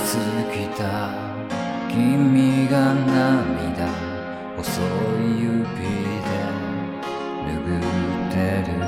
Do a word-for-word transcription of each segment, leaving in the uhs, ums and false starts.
尽きた君が涙細い指で拭ってる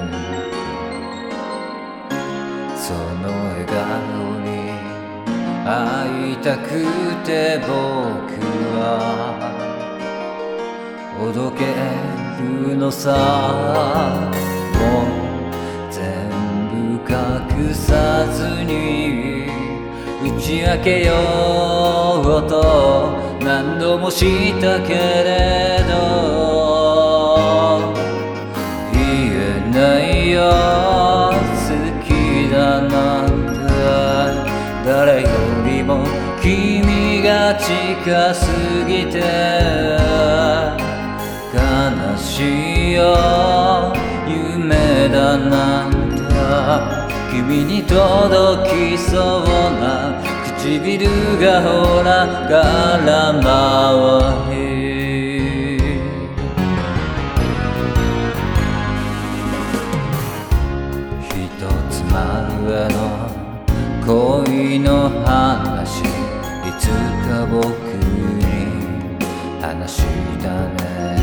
その笑顔に会いたくて僕はおどけるのさもう全部隠さずに打ち明けようと何度もしたけれど言えないよ好きだなんて誰よりも君が近すぎて悲しいよ夢だなんて君に届きそうな唇がほら空回りひとつ前の恋の話いつか僕に話したね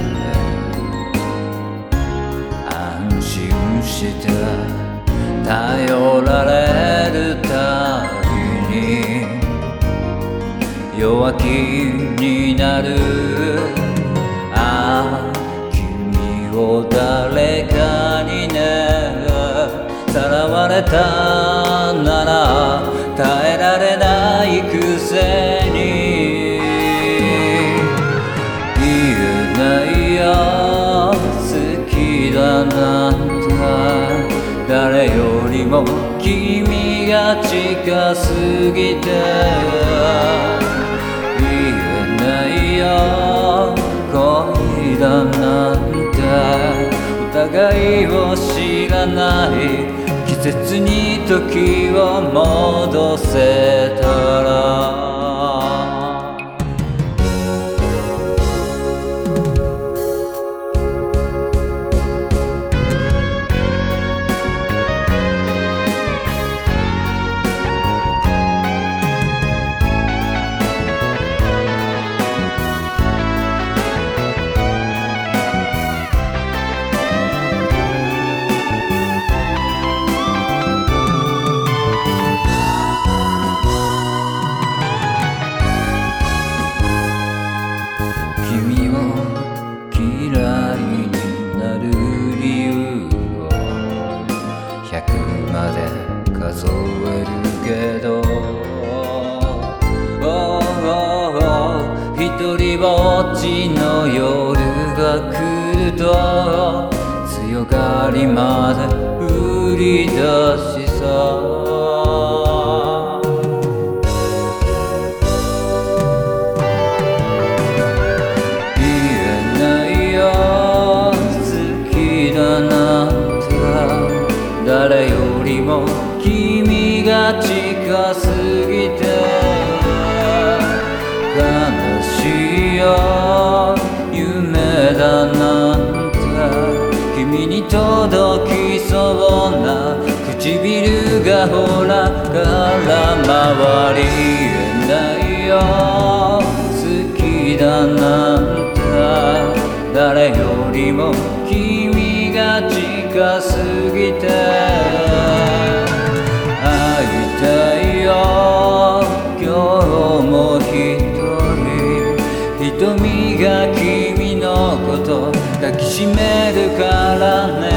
安心して頼られるたびに弱気になるああ君を誰かにねさらわれたなら耐えられないくせに言えないよ好きだなんて誰よりも君が近すぎて言えないよ恋だなんてお互いを知らない季節に時を戻せたら君を嫌いになる理由をひゃくまで数えるけどひとりぼっちの夜が来ると強がりまで降り出しさ誰よりも君が近すぎて悲しいよ夢だなんて君に届きそうな唇がほら空回り言えないよ好きだなんて誰よりも君が近すぎて会いたいよ今日も一人瞳が君のこと抱きしめるからね